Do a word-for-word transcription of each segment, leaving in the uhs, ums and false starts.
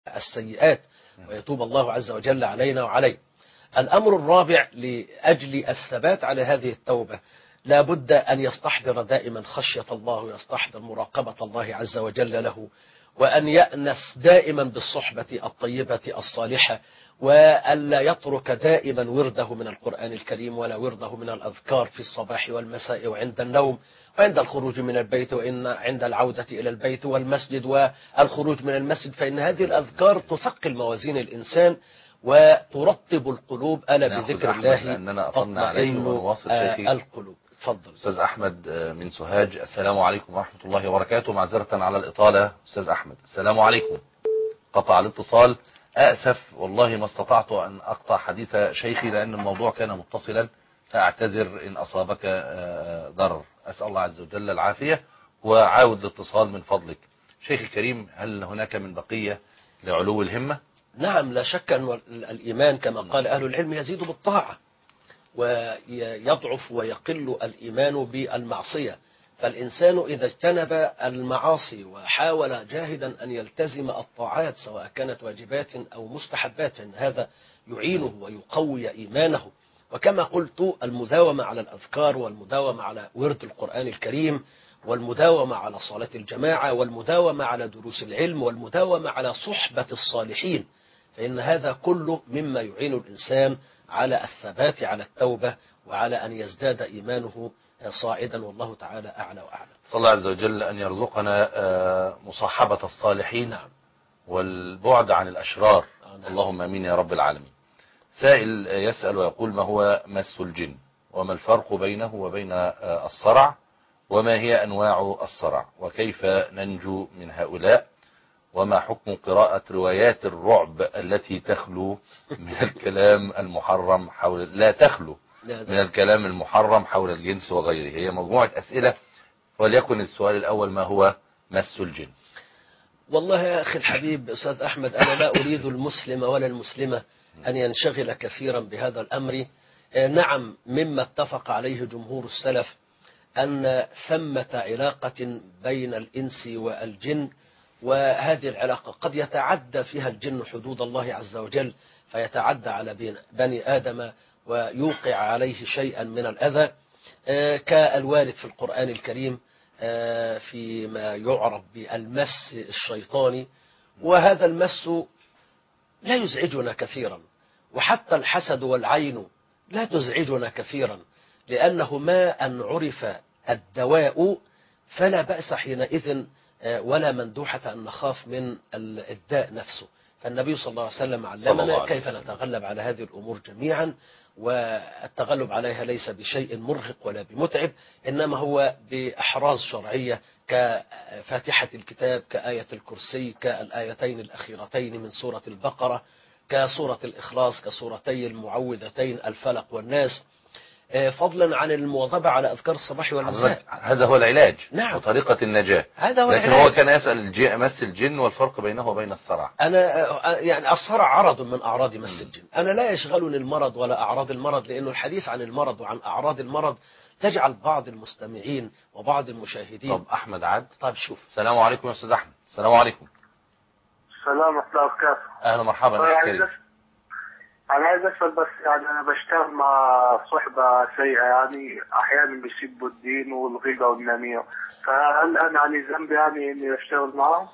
السيئات ويتوب الله عز وجل علينا وعليه. الأمر الرابع لأجل الثبات على هذه التوبة لا بد أن يستحضر دائما خشية الله ويستحضر مراقبة الله عز وجل له، وأن يأنس دائما بالصحبة الطيبة الصالحة، وألا يترك دائما ورده من القرآن الكريم ولا ورده من الأذكار في الصباح والمساء وعند النوم وعند الخروج من البيت وإن عند العودة إلى البيت والمسجد والخروج من المسجد، فإن هذه الأذكار تثقل موازين الإنسان وترطب القلوب. ألا بذكر الله تطمئن القلوب. تفضل أستاذ أحمد من سوهاج. السلام عليكم ورحمة الله وبركاته. معذرة على الإطالة أستاذ أحمد. السلام عليكم. قطع الاتصال. أأسف والله ما استطعت أن أقطع حديث شيخي لأن الموضوع كان متصلا، فأعتذر إن أصابك ضرر. أسأل الله عز وجل العافية وعاود الاتصال من فضلك. شيخي الكريم، هل هناك من بقية لعلو الهمة؟ نعم، لا شك أن الإيمان كما قال أهل العلم يزيد بالطاعة ويضعف ويقل الإيمان بالمعصية. فالإنسان إذا اجتنب المعاصي وحاول جاهدا أن يلتزم الطاعات سواء كانت واجبات أو مستحبات، هذا يعينه ويقوي إيمانه. وكما قلت المداومة على الأذكار والمداومة على ورد القرآن الكريم والمداومة على صلاة الجماعة والمداومة على دروس العلم والمداومة على صحبة الصالحين، فإن هذا كله مما يعين الإنسان على الثبات على التوبة وعلى أن يزداد إيمانه صاعدا، والله تعالى أعلى وأعلى. صلى الله عز وجل أن يرزقنا مصاحبة الصالحين نعم. والبعد عن الأشرار. نعم. اللهم أمين يا رب العالمين. سائل يسأل ويقول: ما هو مس الجن؟ وما الفرق بينه وبين الصرع؟ وما هي أنواع الصرع؟ وكيف ننجو من هؤلاء؟ وما حكم قراءة روايات الرعب التي تخلو من الكلام المحرم حول لا تخلو من الكلام المحرم حول الجنس وغيره؟ هي مجموعة أسئلة، وليكن السؤال الأول: ما هو مس الجن؟ والله يا أخي الحبيب أستاذ أحمد، أنا لا أريد المسلم ولا المسلمة أن ينشغل كثيرا بهذا الأمر. نعم، مما اتفق عليه جمهور السلف أن ثمة علاقة بين الإنس والجن، وهذه العلاقة قد يتعدى فيها الجن حدود الله عز وجل فيتعدى على بني آدم ويوقع عليه شيئا من الأذى، كالوارد في القرآن الكريم فيما يعرف بالمس الشيطاني. وهذا المس لا يزعجنا كثيرا، وحتى الحسد والعين لا تزعجنا كثيرا، لأنه ما أن عرف الدواء فلا بأس حينئذ ولا مندوحة أن نخاف من الداء نفسه. فالنبي صلى الله عليه وسلم علمنا كيف نتغلب على هذه الأمور جميعا، والتغلب عليها ليس بشيء مرهق ولا بمتعب، إنما هو بأحراز شرعية كفاتحة الكتاب، كآية الكرسي، كالآيتين الأخيرتين من سورة البقرة، كسورة الإخلاص، كسورتي المعوذتين الفلق والناس، فضلا عن المواظبة على أذكار الصباح والمساء. هذا هو العلاج. نعم. وطريقة النجاة. هذا هو لكن العلاج. هو كان يسأل مس الجن والفرق بينه وبين الصرع. أنا يعني الصرع عرض من أعراض مس الجن. أنا لا يشغلني المرض ولا أعراض المرض، لأنه الحديث عن المرض وعن أعراض المرض تجعل بعض المستمعين وبعض المشاهدين. طب أحمد عاد. طب شوف. السلام عليكم يا أستاذ أحمد. السلام عليكم. السلام ورحمة الله وبركاته. أهلا مرحبا. أنا عايز أسأل بس، يعني أنا بشتغل مع صحبة سيئة، يعني أحيانا بيسبوا الدين والغيبة والنميمة، فهل أنا علي ذنب يعني إني أشتغل معهم؟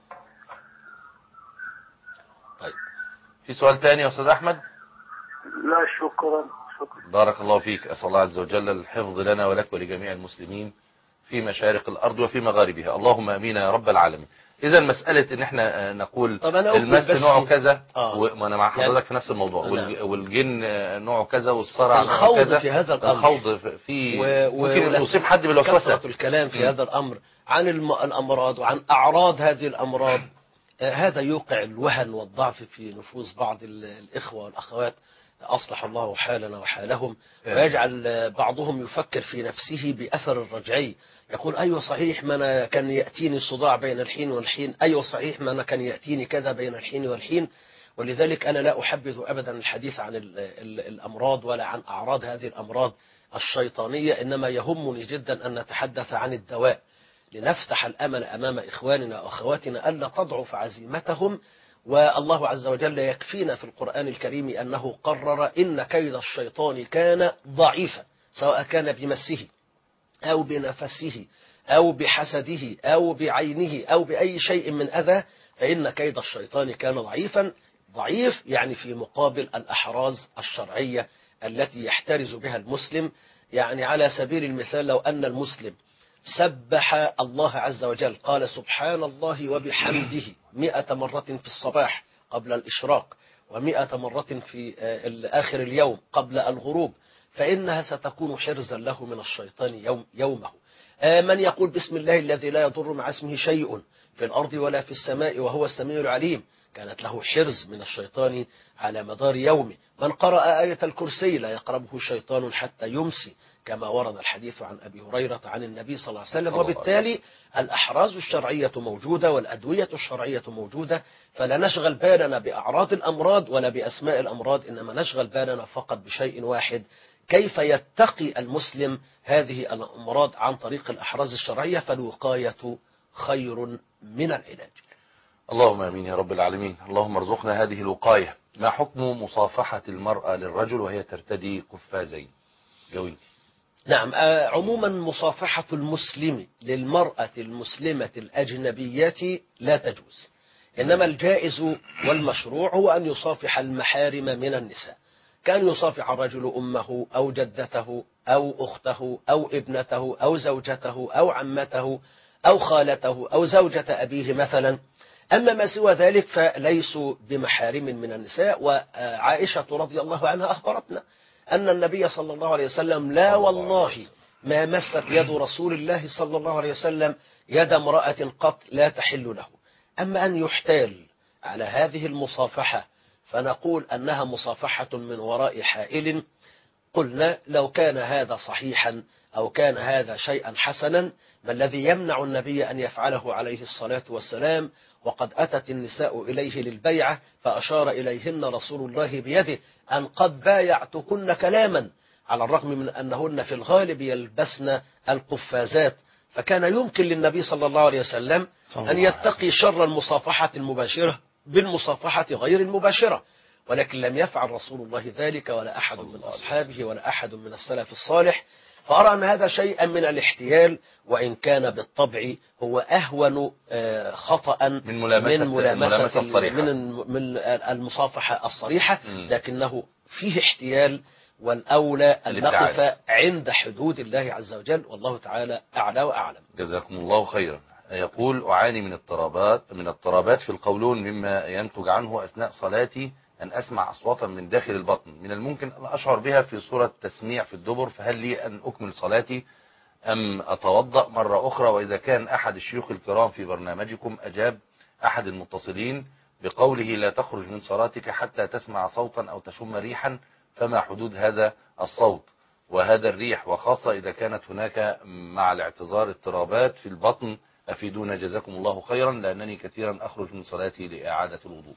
طيب، في سؤال تاني يا أستاذ أحمد؟ لا شكرا. شكرا. بارك الله فيك. أسأل الله عز وجل الحفظ لنا ولك ولجميع المسلمين في مشارق الأرض وفي مغاربها، اللهم أمين يا رب العالمين. إذا مسألة إن إحنا نقول المس نوعه كذا، آه. وأنا مع حضرتك يعني في نفس الموضوع، نعم. والجن نوعه كذا والصرع نوعه كذا، في هذا الأمر الخوض في ممكن يصيب حد بالوسوسة. كثرة الكلام في م. هذا الأمر عن الأمراض وعن أعراض هذه الأمراض، هذا يوقع الوهن والضعف في نفوس بعض الإخوة والأخوات، أصلح الله حالنا وحالهم، ويجعل بعضهم يفكر في نفسه بأثر الرجعي، يقول أيوة صحيح ما أنا كان يأتيني صداع بين الحين والحين، أيوة صحيح ما أنا كان يأتيني كذا بين الحين والحين. ولذلك أنا لا أحبذ أبدا الحديث عن الأمراض ولا عن أعراض هذه الأمراض الشيطانية، إنما يهمني جدا أن نتحدث عن الدواء، لنفتح الأمل أمام إخواننا وأخواتنا ألا تضعف عزيمتهم والله عز وجل يكفينا في القرآن الكريم أنه قرر إن كيد الشيطان كان ضعيفا، سواء كان بمسه أو بنفسه أو بحسده أو بعينه أو بأي شيء من أذى، فإن كيد الشيطان كان ضعيفا. ضعيف يعني في مقابل الأحراز الشرعية التي يحترز بها المسلم. يعني على سبيل المثال، لو أن المسلم سبح الله عز وجل، قال سبحان الله وبحمده مئة مرة في الصباح قبل الإشراق، ومئة مرة في آخر اليوم قبل الغروب، فإنها ستكون حرزا له من الشيطان يوم يومه. من يقول بسم الله الذي لا يضر مع اسمه شيء في الأرض ولا في السماء وهو السميع العليم، كانت له حرز من الشيطان على مدار يومه. من قرأ آية الكرسي لا يقربه الشيطان حتى يمسي، كما ورد الحديث عن أبي هريرة عن النبي صلى الله عليه وسلم. وبالتالي الأحراز الشرعية موجودة والأدوية الشرعية موجودة، فلا نشغل بالنا بأعراض الأمراض ولا بأسماء الأمراض، إنما نشغل بالنا فقط بشيء واحد: كيف يتقي المسلم هذه الأمراض عن طريق الأحراز الشرعية، فالوقاية خير من العلاج. اللهم امين يا رب العالمين. اللهم ارزقنا هذه الوقاية. ما حكم مصافحة المرأة للرجل وهي ترتدي قفازين؟ جوينتي. نعم، عموما مصافحة المسلم للمرأة المسلمة الأجنبية لا تجوز، إنما الجائز والمشروع هو أن يصافح المحارم من النساء، كان يصافح الرجل أمه أو جدته أو أخته أو ابنته أو زوجته أو عمته أو خالته أو زوجة أبيه مثلا. أما ما سوى ذلك فليسوا بمحارم من النساء. وعائشة رضي الله عنها أخبرتنا أن النبي صلى الله عليه وسلم لا والله ما مست يد رسول الله صلى الله عليه وسلم يد امرأة قط لا تحل له. أما أن يحتال على هذه المصافحة فنقول أنها مصافحة من وراء حائل، قلنا لو كان هذا صحيحا أو كان هذا شيئا حسنا، ما الذي يمنع النبي أن يفعله عليه الصلاة والسلام؟ وقد أتت النساء إليه للبيعة فأشار إليهن رسول الله بيده أن قد بايعتكن كلاما، على الرغم من أنهن في الغالب يلبسن القفازات، فكان يمكن للنبي صلى الله عليه وسلم أن يتقي شر المصافحة المباشرة بالمصافحة غير المباشرة، ولكن لم يفعل رسول الله ذلك ولا أحد من أصحابه ولا أحد من السلف الصالح. فأرى أن هذا شيئا من الاحتيال، وإن كان بالطبع هو أهون خطأ من ملامسة, من ملامسة الصريحة من من المصافحة الصريحة، لكنه فيه احتيال، والأولى أن نقف عند حدود الله عز وجل، والله تعالى أعلى وأعلم. جزاكم الله خيرا. يقول: أعاني من اضطرابات من اضطرابات في القولون، مما ينتج عنه أثناء صلاتي أن أسمع أصواتا من داخل البطن، من الممكن أن أشعر بها في صورة تسميع في الدبر، فهل لي أن أكمل صلاتي أم أتوضأ مرة أخرى؟ وإذا كان أحد الشيوخ الكرام في برنامجكم أجاب أحد المتصلين بقوله لا تخرج من صلاتك حتى تسمع صوتا أو تشم ريحا، فما حدود هذا الصوت وهذا الريح، وخاصة إذا كانت هناك مع الاعتذار اضطرابات في البطن؟ أفيدونا جزاكم الله خيرا، لأنني كثيرا أخرج من صلاتي لإعادة الوضوء.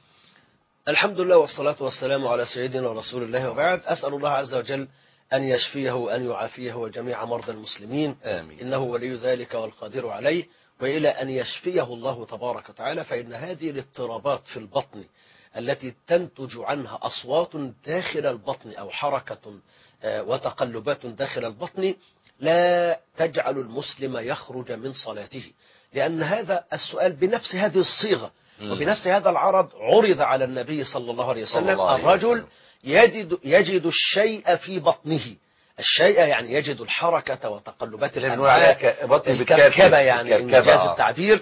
الحمد لله والصلاة والسلام على سيدنا رسول الله، وبعد. أسأل الله عز وجل أن يشفيه وأن يعافيه وجميع مرضى المسلمين، آمين. إنه ولي ذلك والقادر عليه. وإلى أن يشفيه الله تبارك وتعالى، فإن هذه الاضطرابات في البطن التي تنتج عنها أصوات داخل البطن أو حركة وتقلبات داخل البطن لا تجعل المسلم يخرج من صلاته، لأن هذا السؤال بنفس هذه الصيغة وبنفس هذا العرض عرض على النبي صلى الله عليه وسلم. الرجل يجد, يجد الشيء في بطنه، الشيء يعني يجد الحركة وتقلبات الأمعاء، الكركبة يعني إنجاز التعبير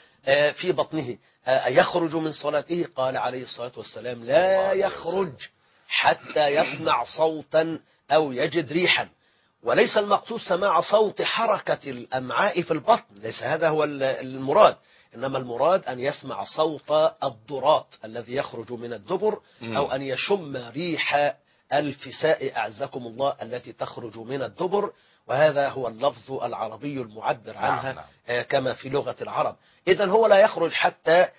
في بطنه، يخرج من صلاته. قال عليه الصلاة والسلام: لا يخرج حتى يسمع صوتا أو يجد ريحا. وليس المقصود سماع صوت حركة الأمعاء في البطن، ليس هذا هو المراد، إنما المراد أن يسمع صوت الضراط الذي يخرج من الدبر، أو أن يشم ريح الفساء أعزكم الله التي تخرج من الدبر، وهذا هو اللفظ العربي المعبر عنها نعم نعم. كما في لغة العرب. إذن هو لا يخرج حتى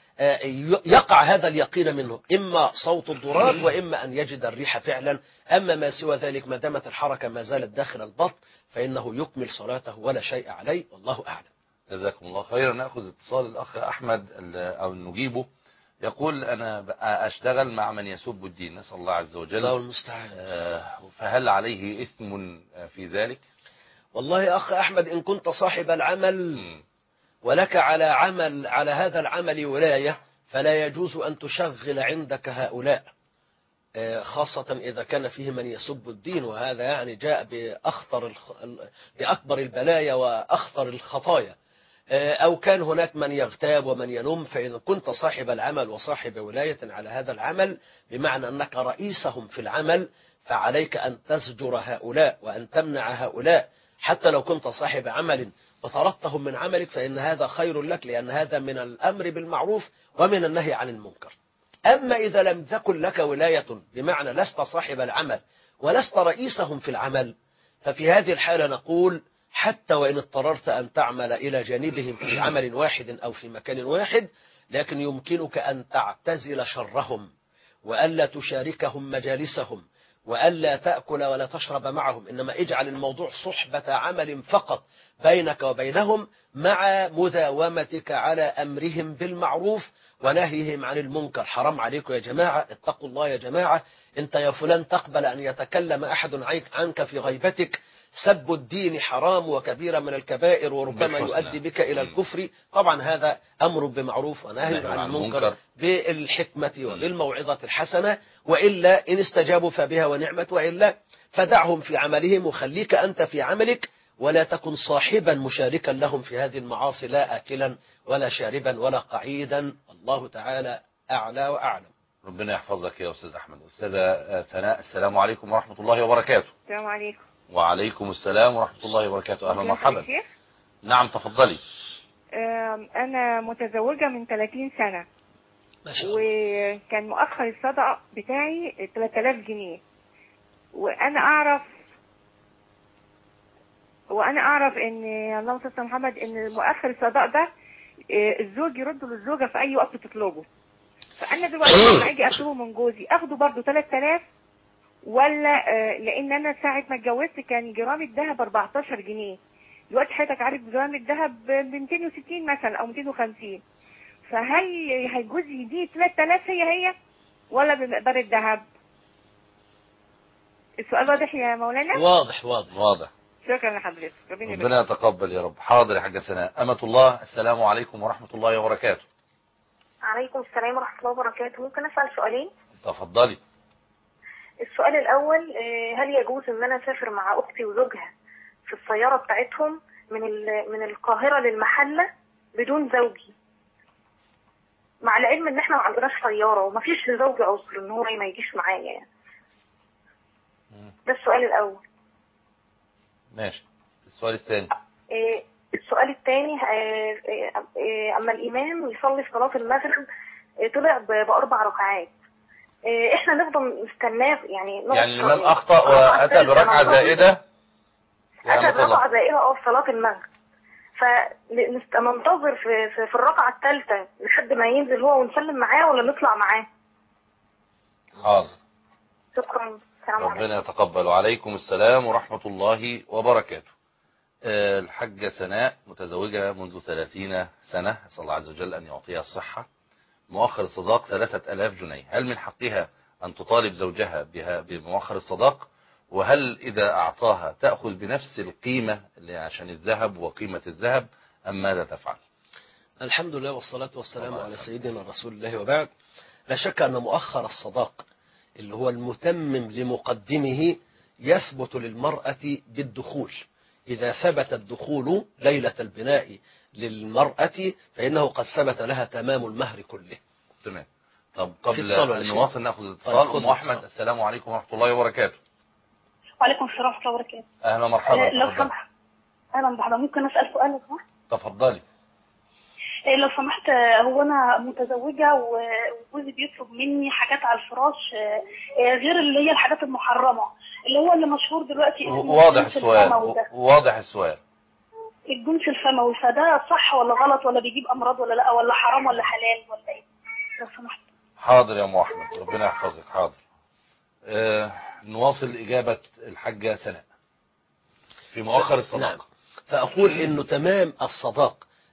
يقع هذا اليقين منه، إما صوت الضراط وإما أن يجد الريح فعلا. أما ما سوى ذلك ما دامت الحركة ما زالت داخل البطن فإنه يكمل صلاته ولا شيء عليه، والله أعلم. جزاكم الله خيرا. نأخذ اتصال الأخ أحمد أو نجيبه. يقول أنا أشتغل مع من يسب الدين، نسأل الله عز وجل الله المستعان. فهل عليه إثم في ذلك؟ والله يا أخ أحمد، إن كنت صاحب العمل ولك على عمل على هذا العمل ولاية، فلا يجوز أن تشغل عندك هؤلاء، خاصة إذا كان فيه من يسب الدين، وهذا يعني جاء بأخطر بأكبر البلايا وأخطر الخطايا. أو كان هناك من يغتاب ومن ينم، فإذا كنت صاحب العمل وصاحب ولاية على هذا العمل، بمعنى أنك رئيسهم في العمل، فعليك أن تزجر هؤلاء وأن تمنع هؤلاء، حتى لو كنت صاحب عمل وطردتهم من عملك، فإن هذا خير لك، لأن هذا من الأمر بالمعروف ومن النهي عن المنكر. أما إذا لم تكن لك ولاية، بمعنى لست صاحب العمل ولست رئيسهم في العمل، ففي هذه الحالة نقول حتى وإن اضطررت أن تعمل إلى جانبهم في عمل واحد أو في مكان واحد، لكن يمكنك أن تعتزل شرهم، وألا تشاركهم مجالسهم، وألا تأكل ولا تشرب معهم، إنما اجعل الموضوع صحبة عمل فقط بينك وبينهم، مع مداومتك على أمرهم بالمعروف ونهيهم عن المنكر. حرام عليكم يا جماعة، اتقوا الله يا جماعة. انت يا فلان تقبل أن يتكلم أحد عنك في غيبتك؟ سب الدين حرام وكبيرة من الكبائر، وربما يؤدي بك إلى الكفر. طبعا هذا أمر بمعروف ونهي عن المنكر بالحكمة وبالموعظة الحسنة، وإلا إن استجابوا فبها ونعمت، وإلا فدعهم في عملهم وخليك أنت في عملك، ولا تكن صاحبا مشاركا لهم في هذه المعاصي، لا آكلا ولا شاربا ولا قعيدا. الله تعالى أعلى وأعلم. ربنا يحفظك يا أستاذ أحمد. أستاذة ثناء، السلام عليكم ورحمة الله وبركاته. السلام عليكم. وعليكم السلام ورحمة الله وبركاته. أهلا مرحبا. نعم تفضلي. أنا متزوجة من ثلاثين سنة، ما شاء الله. وكان مؤخر الصدقة بتاعي ثلاثة آلاف جنيه، وأنا أعرف وأنا أعرف إن اللهم صل على محمد إن مؤخر الصدقة ده الزوج يرده للزوجة في أي وقت تطلبه. فأنا دلوقتي لما أجي أطلبه من جوزي أخده برضه ثلاثة آلاف، ولا لان انا ساعه ما اتجوزت كان جرام الذهب أربعتاشر جنيه، دلوقتي حضرتك عارف جرام الذهب ب مئتين وستين مثلا او مئتين وخمسين، فهل هيجوز يديه ثلاثة آلاف هي هي ولا بمقدار الذهب؟ السؤال واضح يا مولانا؟ واضح واضح واضح. شكرا لحضرتك، ربنا يتقبل يا رب. حاضر يا حاجة سناء. أمة الله، السلام عليكم ورحمة الله وبركاته. عليكم السلام ورحمة الله وبركاته. ممكن أسأل سؤالين؟ تفضلي. السؤال الأول، هل يجوز إن أنا أسافر مع أختي وزوجها في السيارة بتاعتهم من من القاهرة للمحلة بدون زوجي، مع العلم إن إحنا ما عندناش سيارة ومفيش لزوجي عذر إن هو ما يجيش معايا يعني؟ ده السؤال الأول. ماشي. السؤال الثاني. السؤال الثاني، أما الإمام يصلي في صلاة المغرب طلع بأربع ركعات، احنا نفضل نستناه يعني يعني الإمام أخطأ وأتى بركعة زائدة؟ أتى بركعة زائدة اه في صلاة المغرب، فننتظر في, في, في الركعة الثالثة لحد ما ينزل هو ونسلم معاه ولا نطلع معاه؟ حاضر. شكرا. السلام عليكم. ربنا يتقبل. وعليكم السلام ورحمة الله وبركاته. الحاجة سناء متزوجة منذ ثلاثين سنة، أسأل الله عز وجل أن يعطيها الصحة. مؤخر الصداق ثلاثة آلاف جنيه، هل من حقها أن تطالب زوجها بها بمؤخر الصداق؟ وهل إذا أعطاها تأخذ بنفس القيمة اللي عشان الذهب وقيمة الذهب، أم ماذا تفعل؟ الحمد لله والصلاة والسلام على سيدنا رسول الله، وبعد. لا شك أن مؤخر الصداق اللي هو المتمم لمقدمه يثبت للمرأة بالدخول. إذا ثبت الدخول ليلة البناء للمرأة فإنه قد ثبت لها تمام المهر كله. تمام. طب قبل أن نواصل نأخذ الاتصال. طيب أم أحمد، السلام عليكم ورحمة الله وبركاته. وعليكم السلام ورحمة الله وبركاته. أهلا مرحبا. أه لو سمحت أهلا مرحبا، ممكن أسأل سؤال لو سمحت؟ تفضلي. أه لو سمحت، هو أنا متزوجة وجوزي بيطلب مني حاجات على الفراش أه غير اللي هي الحاجات المحرمة، اللي هو اللي مشهور دلوقتي. واضح السؤال. واضح السؤال. الجنس الفموي، فده صح ولا غلط ولا بيجيب أمراض ولا لا، ولا حرام ولا حلال ولا إيه؟ لو سمحت. حاضر يا أم أحمد، ربنا يحفظك. حاضر. أه نواصل إجابة الحاجة سناء في مؤخر الصداق. نعم. فأقول إنه تمام الصداق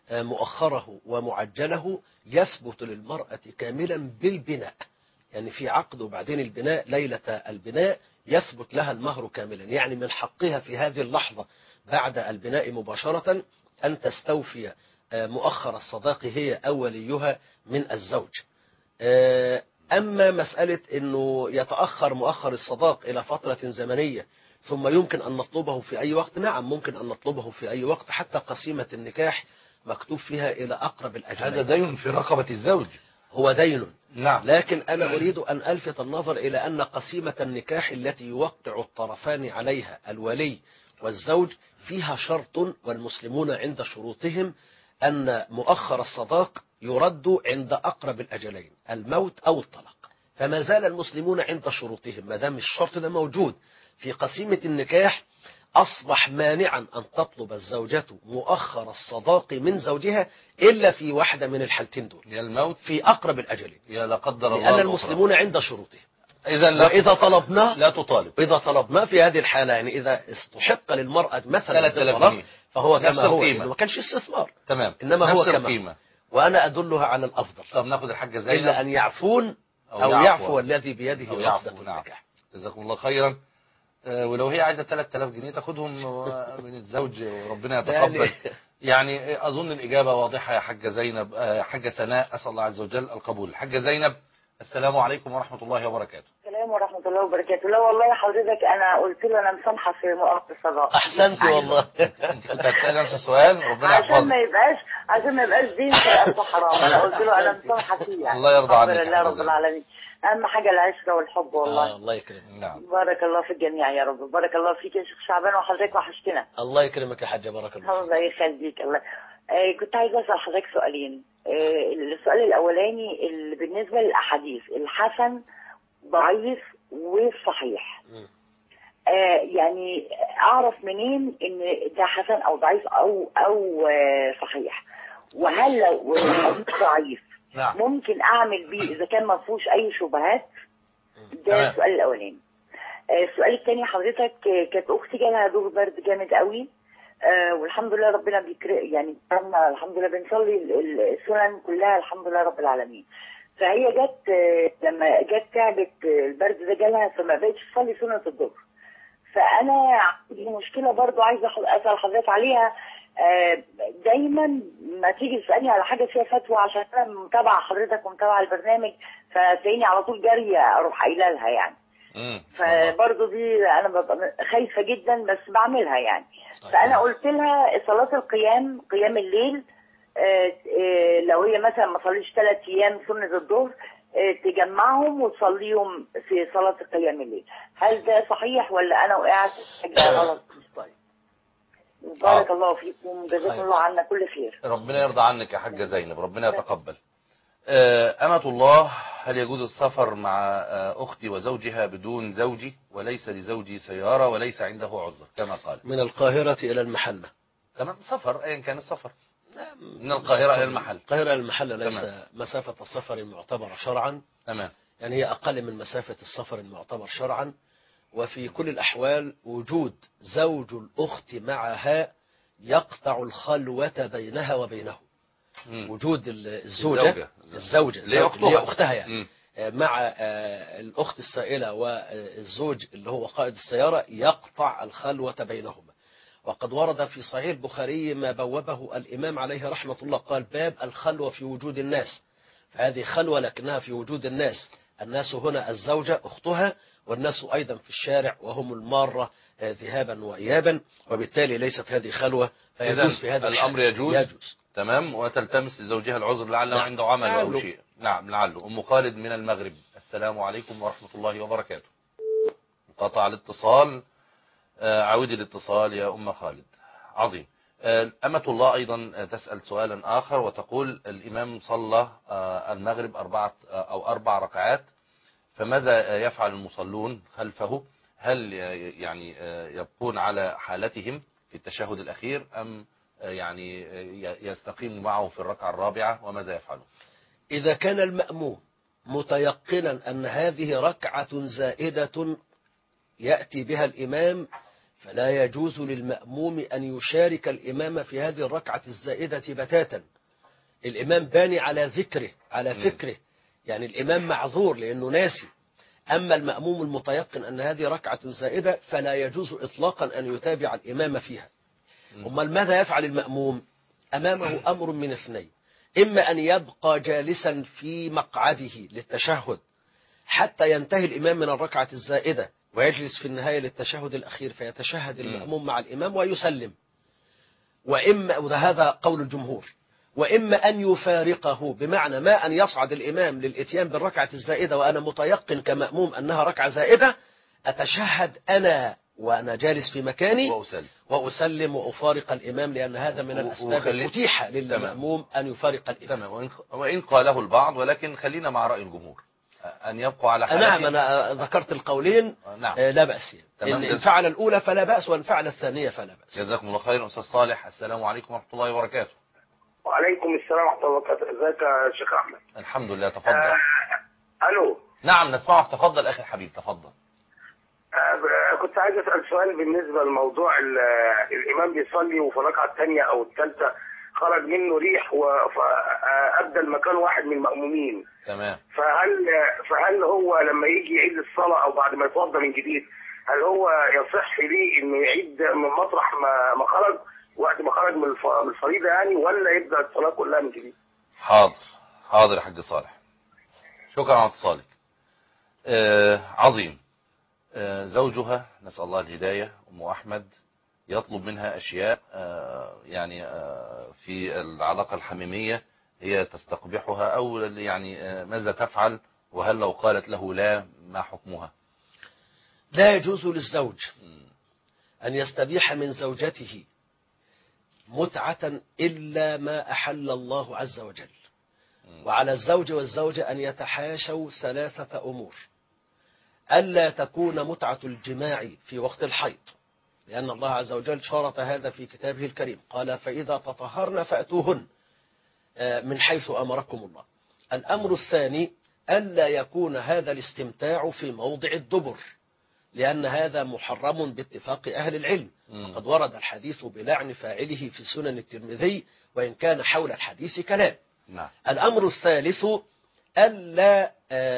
مؤخره ومعجله يثبت للمرأة كاملا بالبناء، يعني في عقد وبعدين البناء، ليلة البناء يثبت لها المهر كاملا، يعني من حقها في هذه اللحظة بعد البناء مباشرة أن تستوفي مؤخر الصداق هي أو وليها من الزوج. أما مسألة أنه يتأخر مؤخر الصداق إلى فترة زمنية ثم يمكن أن نطلبه في أي وقت، نعم ممكن أن نطلبه في أي وقت، حتى قسيمة النكاح مكتوب فيها إلى أقرب الأجلين. هذا دين في رقبة الزوج، هو دين. نعم. لكن أنا أريد أن ألفت النظر إلى أن قسيمة النكاح التي يوقع الطرفان عليها الولي والزوج فيها شرط، والمسلمون عند شروطهم أن مؤخر الصداق يرد عند أقرب الأجلين، الموت أو الطلاق. فما زال المسلمون عند شروطهم، ما دام الشرط ده موجود في قسيمة النكاح أصبح مانعا أن تطلب الزوجة مؤخر الصداق من زوجها إلا في واحدة من الحالتين دول، يا الموت في أقرب الأجلين، يا لا قدر الله، لأن المسلمون عند شروطهم. إذا لا وإذا طلبنا لا تطالب، وإذا طلبنا في هذه الحالة، يعني إذا استحق للمرأة مثلا ثلاثة آلاف الطلاق جنيه فهو نفس كما هو، القيمة. ما كانش استثمار، تمام، إنما هو نفس كما القيمة. هو. وأنا أدلها على الأفضل، طب ناخد الحاجة زينب، إلا أن يعفون أو, أو يعفو, يعفو الذي بيده أو عقدة يعفو. نعم. النكاح. جزاكم الله خيرا. آه، ولو هي عايزة ثلاثة آلاف جنيه تاخدهم من الزوج وربنا يتقبل. يعني أظن الإجابة واضحة يا حاجة زينب. آه، حاجة سناء، أسأل الله عز وجل القبول. حاجة زينب، السلام عليكم ورحمة الله وبركاته. السلام ورحمة الله وبركاته. لا والله حضرتك أنا قلت له أنا مسامحة في مؤخر الصداق. أحسنت والله. أنت كنت هتسألي نفس السؤال، ربنا يحفظك. عشان ما يبقاش عشان ما يبقاش دين في الأرض حرام. أنا قلت له أنا مسامحة فيه يعني. الله يرضى عنك. الحمد لله رب العالمين. أهم حاجة العشرة والحب والله. آه الله يكرمك. نعم. بارك الله في الجميع يا رب. بارك الله فيك يا شيخ شعبان، وحضرتك وحشتنا. الله يكرمك يا حاجة، بارك الله. الله يخليك. الله. آه كنت عايزة أسأل حضرتك سؤالين. آه السؤال الأولاني اللي بالنسبة للأحاديث الحسن ضعيف والصحيح. آه يعني اعرف منين ان ده حسن او ضعيف او او آه صحيح؟ وهل لو الحديث ضعيف نعم. ممكن اعمل بيه اذا كان ما فيهوش اي شبهات؟ ده السؤال الاولاني. آه السؤال الثاني حضرتك، آه كانت اختي جالها دور برد جامد قوي، آه والحمد لله ربنا بيكرم، يعني الحمد لله بنصلي السنن كلها الحمد لله رب العالمين. فهي جت لما جت تعبت البرد ده جالها فما بقتش تصلي سنة الظهر. فأنا عندي مشكلة برضو عايزة أسأل حضرتك عليها. دايما ما تيجي تسألني على حاجة فيها فتوى عشان أنا متابعة حضرتك ومتابعة البرنامج، فتلاقيني على طول جارية أروح قايلة لها يعني. فبرضو دي أنا ببقى خايفة جدا بس بعملها يعني. فأنا قلت لها صلاة القيام، قيام الليل، آه آه لو هي مثلا ما صليش ثلاث ايام سنة الظهر آه تجمعهم وتصليهم في صلاة قيام الليل. هل ده صحيح ولا انا وقعت حاجة غلط؟ طيب. بارك آه. الله فيكم وجزاكم الله عنا كل خير. ربنا يرضى عنك يا حاجة زينب، ربنا يتقبل. أمة الله، هل يجوز السفر مع أختي وزوجها بدون زوجي وليس لزوجي سيارة وليس عنده عذر كما قال؟ من القاهرة إلى المحلة. تمام، سفر أيا كان السفر. من القاهرة إلى المحل. القاهرة إلى المحل ليس تمام. مسافة السفر المعتبرة شرعا. تمام. يعني هي أقل من مسافة السفر المعتبر شرعا. وفي كل الأحوال وجود زوج الأخت معها يقطع الخلوة بينها وبينه. مم. وجود الزوجة الزوجة, الزوجة. اللي هي أختها يعني مم. مع الأخت السائلة والزوج اللي هو قائد السيارة يقطع الخلوة بينهما. وقد ورد في صحيح البخاري ما بوبه الإمام عليه رحمة الله، قال باب الخلوة في وجود الناس. فهذه خلوة لكنها في وجود الناس. الناس هنا الزوجة أختها، والناس أيضا في الشارع وهم المارة ذهابا وإيابا، وبالتالي ليست هذه خلوة. فيجوز في هذا الأمر يجوز. يجوز تمام. وتلتمس لزوجها العذر لعله عنده عمل لعله. أو شيء. نعم لعله. أم خالد من المغرب، السلام عليكم ورحمة الله وبركاته. انقطع الاتصال. عودي الاتصال يا أم خالد. عظيم. أمة الله أيضا تسأل سؤالا آخر وتقول الإمام صلى المغرب أربعة أو أربع ركعات، فماذا يفعل المصلون خلفه؟ هل يعني يبقون على حالتهم في التشهد الأخير أم يعني يستقيم معه في الركعة الرابعة، وماذا يفعلون؟ إذا كان المأموم متيقنا أن هذه ركعة زائدة يأتي بها الإمام فلا يجوز للمأموم أن يشارك الإمام في هذه الركعة الزائدة بتاتا. الإمام باني على ذكره على فكره، يعني الإمام معذور لأنه ناسي. أما المأموم المتيقن أن هذه ركعة زائدة فلا يجوز إطلاقا أن يتابع الإمام فيها. أمال ماذا يفعل المأموم؟ أمامه أمر من اثنين: إما أن يبقى جالسا في مقعده للتشهد حتى ينتهي الإمام من الركعة الزائدة ويجلس في النهاية للتشهد الأخير فيتشهد المأموم مع الإمام ويسلم، وإما وهذا قول الجمهور، وإما أن يفارقه، بمعنى ما أن يصعد الإمام للإتيان بالركعة الزائدة وأنا متيقن كمأموم أنها ركعة زائدة، أتشهد أنا وأنا جالس في مكاني وأسلم, وأسلم وأفارق الإمام، لأن هذا من الأسباب المتيحة للمأموم أن يفارق الإمام. تمام. وإن قاله البعض، ولكن خلينا مع رأي الجمهور أن يبقوا على حالته. نعم، أنا ذكرت القولين. نعم. لا بأس. تمام. إن فعل الأولى فلا بأس، وإن فعل الثانية فلا بأس. جزاكم الله خير. أستاذ صالح، السلام عليكم ورحمة الله وبركاته. وعليكم السلام ورحمة الله وبركاته. ازيك يا شيخ أحمد؟ الحمد لله. تفضل. آه. ألو. نعم نسمعك. تفضل أخي الحبيب، تفضل. آه كنت عايز أسأل سؤال بالنسبة لموضوع الإمام بيصلي وفي الركعة الثانية أو الثالثة خرج منه ريح وأبدل مكان واحد من المأمومين. تمام. فهل فهل هو لما يجي يعيد الصلاة أو بعد ما يتوضأ من جديد، هل هو يصح ليه إنه يعيد من مطرح ما ما خرج وقت ما خرج من الفريضة يعني، ولا يبدأ الصلاة كلها من جديد؟ حاضر حاضر يا حاج صالح، شكرا على اتصالك. آه عظيم. آه زوجها نسأل الله الهداية، أم أحمد، يطلب منها أشياء آه يعني آه في العلاقة الحميمية هي تستقبحها، أو يعني آه ماذا تفعل؟ وهل لو قالت له لا ما حكمها؟ لا يجوز للزوج أن يستبيح من زوجته متعة إلا ما أحل الله عز وجل. وعلى الزوج والزوجة أن يتحاشوا ثلاثة أمور: ألا تكون متعة الجماع في وقت الحيض، لأن الله عز وجل شرط هذا في كتابه الكريم، قال: فإذا تطهرن فأتوهن من حيث أمركم الله. الأمر الثاني: ألا يكون هذا الاستمتاع في موضع الدبر، لأن هذا محرم باتفاق أهل العلم، وقد ورد الحديث بلعن فاعله في سنن الترمذي، وإن كان حول الحديث كلام. نعم. الأمر الثالث: ألا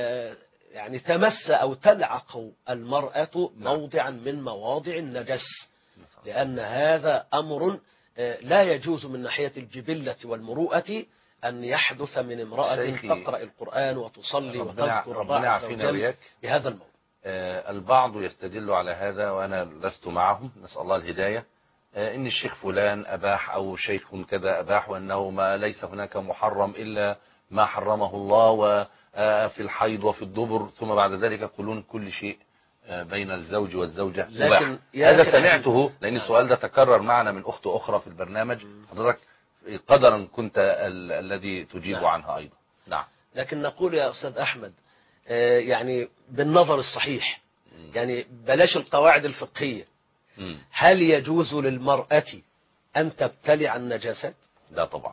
يعني تمس أو تلعق المرأة موضعا من مواضع النجس، لأن هذا أمر لا يجوز من ناحية الجبلة والمروءة أن يحدث من امرأة تقرأ القرآن وتصلي وتذكر الله عز وجل بهذا الموضوع. البعض يستدل على هذا، وأنا لست معهم، نسأل الله الهداية، إن الشيخ فلان أباح أو شيخ كذا أباح، وأنه ما ليس هناك محرم إلا ما حرمه الله، وفي الحيض وفي الدبر، ثم بعد ذلك يقولون كل شيء بين الزوج والزوجة مباح. هذا سمعته، لأن السؤال ده تكرر معنا من أخت أخرى في البرنامج. حضرتك قدرا كنت ال الذي تجيب نعم. عنها أيضا. نعم. لكن نقول يا أستاذ أحمد، يعني بالنظر الصحيح، يعني بلاش القواعد الفقهية، هل يجوز للمرأة أن تبتلع النجاسات؟ لا طبعا.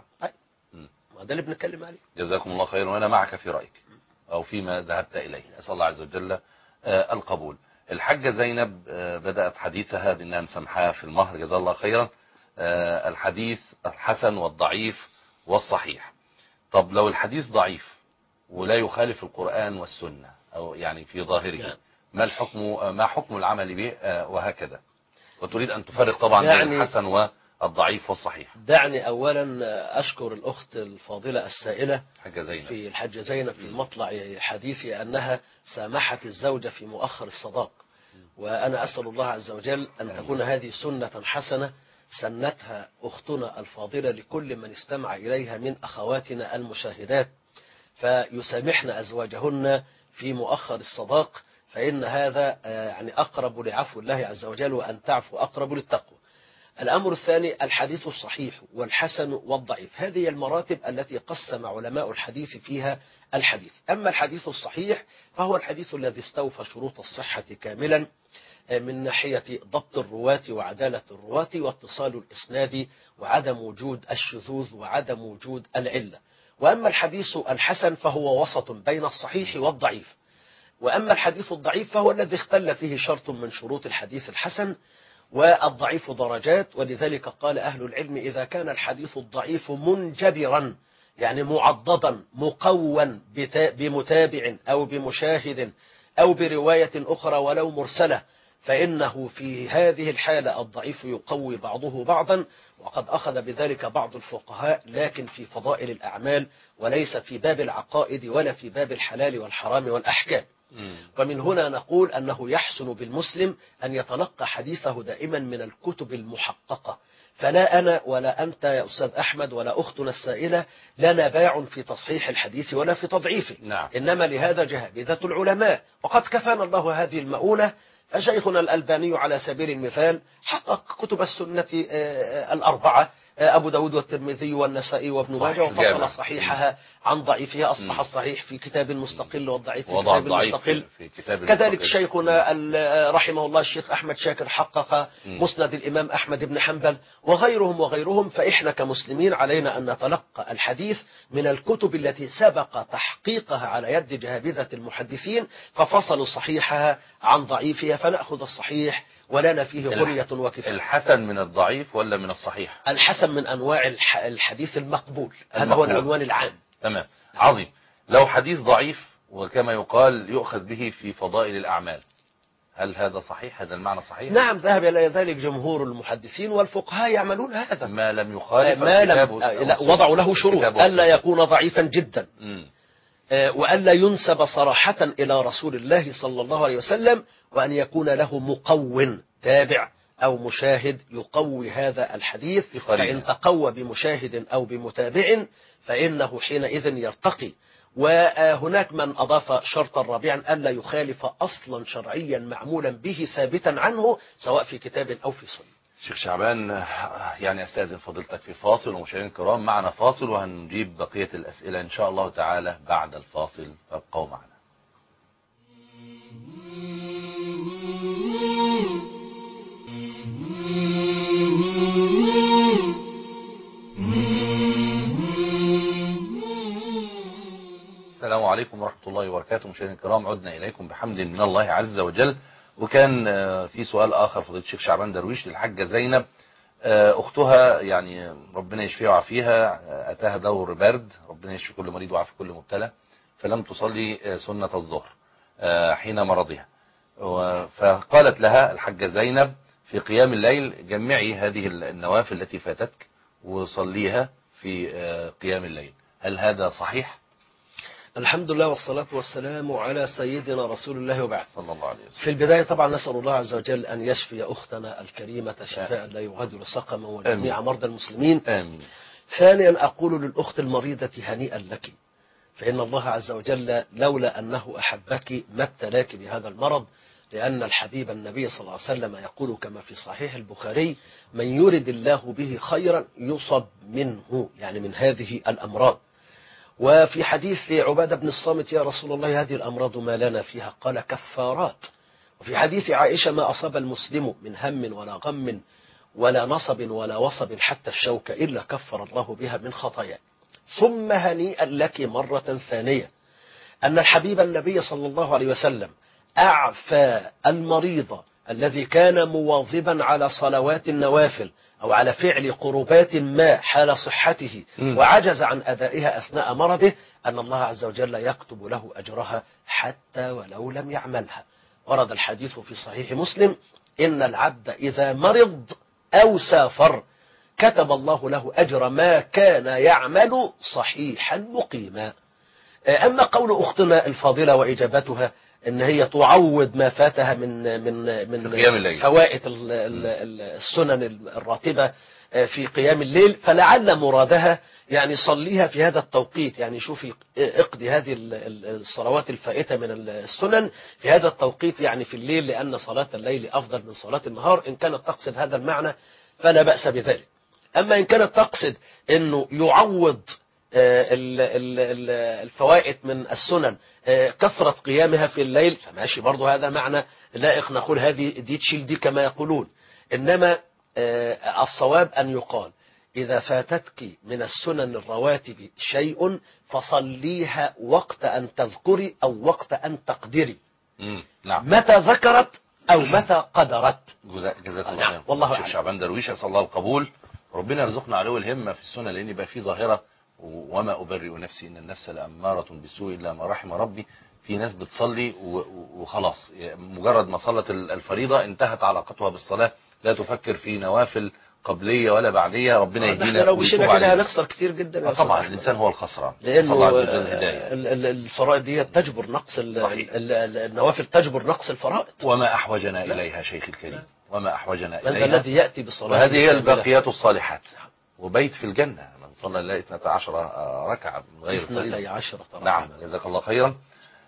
هذا اللي بنتكلم عليه. جزاكم الله خيرا، وأنا معك في رأيك أو فيما ذهبت إليه. أسأل الله عز وجل القبول. الحاجة زينب بدأت حديثها بأنها مسامحاها في المهر، جزا الله خيرا. الحديث الحسن والضعيف والصحيح. طب لو الحديث ضعيف ولا يخالف القرآن والسنة، أو يعني في ظاهره، ما الحكم، ما حكم العمل به وهكذا؟ وتريد أن تفرق طبعا بين الحسن والضعيف والصحيح. دعني أولا أشكر الأخت الفاضلة السائلة حاجة زينب في الحاجة زينب في مطلع حديثي أنها سامحت الزوجة في مؤخر الصداق، وأنا أسأل الله عز وجل أن تكون هذه سنة حسنة سنتها أختنا الفاضلة لكل من استمع إليها من أخواتنا المشاهدات، فيسامحن أزواجهن في مؤخر الصداق، فإن هذا يعني أقرب لعفو الله عز وجل، وأن تعفو أقرب للتقوى. الأمر الثاني: الحديث الصحيح والحسن والضعيف، هذه المراتب التي قسم علماء الحديث فيها الحديث. أما الحديث الصحيح فهو الحديث الذي استوفى شروط الصحة كاملا من ناحية ضبط الرواة وعدالة الرواة واتصال الإسناد وعدم وجود الشذوذ وعدم وجود العلة. وأما الحديث الحسن فهو وسط بين الصحيح والضعيف. وأما الحديث الضعيف فهو الذي اختل فيه شرط من شروط الحديث الحسن، والضعيف درجات. ولذلك قال أهل العلم إذا كان الحديث الضعيف منجبرا يعني معضدا مقوا بمتابع أو بمشاهد أو برواية أخرى ولو مرسلة فإنه في هذه الحالة الضعيف يقوي بعضه بعضا، وقد أخذ بذلك بعض الفقهاء لكن في فضائل الأعمال وليس في باب العقائد ولا في باب الحلال والحرام والأحكام. ومن هنا نقول أنه يحسن بالمسلم أن يتلقى حديثه دائما من الكتب المحققة. فلا أنا ولا أنت يا أستاذ أحمد ولا أختنا السائلة لنا باع في تصحيح الحديث ولا في تضعيفه. نعم. إنما لهذا جهابذة العلماء، وقد كفانا الله هذه المؤونة. فشيخنا الألباني على سبيل المثال حقق كتب السنة الأربعة أبو داود والترمذي والنسائي وابن ماجه وفصل صحيحها عن ضعيفها، أصبح الصحيح في كتاب مستقل والضعيف في كتاب مستقل. كذلك شيخنا رحمه الله الشيخ أحمد شاكر حقق مسند الإمام أحمد بن حنبل وغيرهم وغيرهم. فإحنا كمسلمين علينا أن نتلقى الحديث من الكتب التي سبق تحقيقها على يد جهابذة المحدثين ففصلوا صحيحها عن ضعيفها، فنأخذ الصحيح ولنا فيه غنية وكفاية. الحسن من الضعيف ولا من الصحيح؟ الحسن من أنواع الحديث المقبول، هذا هو العنوان العام. تمام، عظيم. لو حديث ضعيف وكما يقال يؤخذ به في فضائل الأعمال، هل هذا صحيح؟ هذا المعنى صحيح؟ نعم، ذهب إلى ذلك جمهور المحدثين والفقهاء يعملون هذا ما لم يخالف ما لم لا وضعوا له شروط ألا يكون ضعيفا جدا م. وألا ينسب صراحة إلى رسول الله صلى الله عليه وسلم، وأن يكون له مقو تابع أو مشاهد يقوي هذا الحديث. فإن تقوى بمشاهد أو بمتابع فإنه حينئذ يرتقي. وهناك من أضاف شرطا رابعا ألا يخالف أصلا شرعيا معمولا به ثابتا عنه سواء في كتاب أو في سنة. شيخ شعبان، يعني أستاذن فضيلتك في فاصل، ومشاهدينا الكرام معنا فاصل وهنجيب بقية الأسئلة إن شاء الله تعالى بعد الفاصل، فابقوا معنا. السلام عليكم ورحمة الله وبركاته. مشاهدينا الكرام، عدنا إليكم بحمد من الله عز وجل. وكان في سؤال آخر فضيلة الشيخ شعبان درويش للحاجة زينب، أختها يعني ربنا يشفيها ويعافيها، أتاها دور برد، ربنا يشفي كل مريض ويعافي كل مبتلى، فلم تصلي سنة الظهر حين مرضها. فقالت لها الحاجة زينب في قيام الليل جمعي هذه النوافل التي فاتتك وصليها في قيام الليل، هل هذا صحيح؟ الحمد لله والصلاة والسلام على سيدنا رسول الله وبعد. صلى الله عليه وسلم. في البداية طبعا نسأل الله عز وجل أن يشفي أختنا الكريمة شفاء لا يغادر سقما وجميع مرضى المسلمين. آمين. ثانيا أقول للأخت المريضة هنيئا لك، فإن الله عز وجل لولا أنه أحبك ما ابتلاك بهذا المرض، لأن الحبيب النبي صلى الله عليه وسلم يقول كما في صحيح البخاري من يرد الله به خيرا يصب منه، يعني من هذه الأمراض. وفي حديث عبادة بن الصامت يا رسول الله هذه الأمراض ما لنا فيها؟ قال كفارات. وفي حديث عائشة ما أصاب المسلم من هم ولا غم ولا نصب ولا وصب حتى الشوك إلا كفر الله بها من خطايا. ثم هنيئا لك مرة ثانية أن الحبيب النبي صلى الله عليه وسلم أعفى المريض الذي كان مواظبا على صلوات النوافل أو على فعل قربات ما حال صحته وعجز عن أدائها أثناء مرضه، أن الله عز وجل يكتب له أجرها حتى ولو لم يعملها. ورد الحديث في صحيح مسلم إن العبد إذا مرض أو سافر كتب الله له أجر ما كان يعمل صحيحا مقيما. أما قول أختنا الفاضلة وإجابتها ان هي تعوض ما فاتها من من من فوائد السنن الراتبة في قيام الليل، فلعل مرادها يعني صليها في هذا التوقيت، يعني شوفي اقضي هذه الصلوات الفائتة من السنن في هذا التوقيت يعني في الليل، لأن صلاة الليل أفضل من صلاة النهار. إن كانت تقصد هذا المعنى فلا بأس بذلك. أما إن كانت تقصد أنه يعوض الفوائد من السنن كثرة قيامها في الليل فماشي، برضو هذا معنى لائق نقول هذه دي تشيل دي كما يقولون. إنما الصواب أن يقال إذا فاتتك من السنن الرواتب شيء فصليها وقت أن تذكري أو وقت أن تقدري. نعم. متى ذكرت أو متى قدرت. جزاك الله نعم. خير. والله الشيخ أعلم. شعبان درويش أسأل الله القبول، ربنا يرزقنا علو الهمة في السنة، لأن يبقى في ظاهرة وما أبرئ نفسي إن النفس لأمارة بالسوء إلا ما رحم ربي. في ناس بتصلي وخلاص، مجرد ما صلت الفريضة انتهت علاقتها بالصلاة، لا تفكر في نوافل قبلية ولا بعدية. ربنا يهدينا لو مشينا ويتوب كده علينا. هنخسر كتير جدا. آه طبعا الإنسان هو الخسران، لأنه الله عز وجل الهداية. ال- ال- الفرائض دي تجبر نقص ال- صحيح. ال- ال- النوافل تجبر نقص الفرائض. وما أحوجنا إليها شيخ الكريم، وما أحوجنا من إليها. الذي يأتي بالصلاة؟ وهذه هي كاملة. الباقيات الصالحات، وبيت في الجنة من صلى الله اثنتا عشر ركعة من غير اثنتي فريضة. عشرة ركعة. نعم جزاك الله خيرا.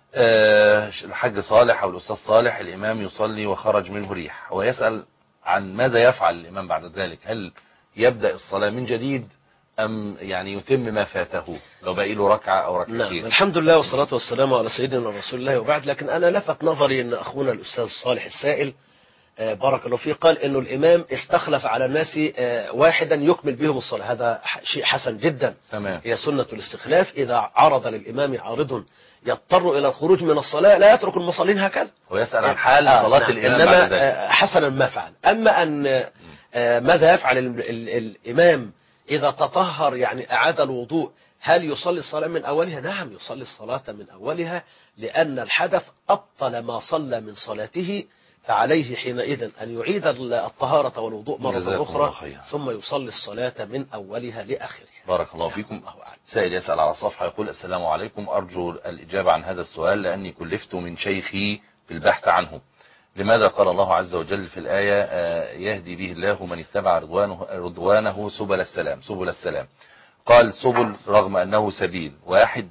آه، الحاج صالح أو الأستاذ صالح، الإمام يصلي وخرج منه ريح، هو يسأل عن ماذا يفعل الإمام بعد ذلك، هل يبدأ الصلاة من جديد أم يعني يتم ما فاته لو بقي له ركعة أو نعم ركعتين؟ الحمد لله والصلاة والسلام على سيدنا رسول الله وبعد. لكن أنا لفت نظري أن أخونا الأستاذ صالح السائل آه، بارك الله فيه قال أنه الإمام استخلف على الناس آه، واحدا يكمل بهم الصلاة. هذا ح- شيء حسن جدا. تمام. هي سنة الاستخلاف. إذا عرض للإمام عارض يضطر إلى الخروج من الصلاة لا يترك المصلين هكذا. ويسأل عن حال آه، صلاة نعم. الإمام إنما بعد ذلك. آه، حسنا ما فعل. أما أن آه، ماذا يفعل ال ال الإمام إذا تطهر يعني أعاد الوضوء، هل يصلي الصلاة من أولها؟ نعم يصلي الصلاة من أولها، لأن الحدث أبطل ما صلى من صلاته، فعليه حينئذ أن يعيد الطهارة والوضوء مرة جزاكم الله أخرى خيرا. ثم يصلي الصلاة من أولها لآخرها. بارك الله فيكم. الله أعلم. سائل يسأل على الصفحة يقول: السلام عليكم، أرجو الإجابة عن هذا السؤال لأني كلفت من شيخي بالبحث عنه. لماذا قال الله عز وجل في الآية آه، يهدي به الله من اتبع رضوانه, رضوانه سبل السلام سبل السلام؟ قال سبل رغم أنه سبيل واحد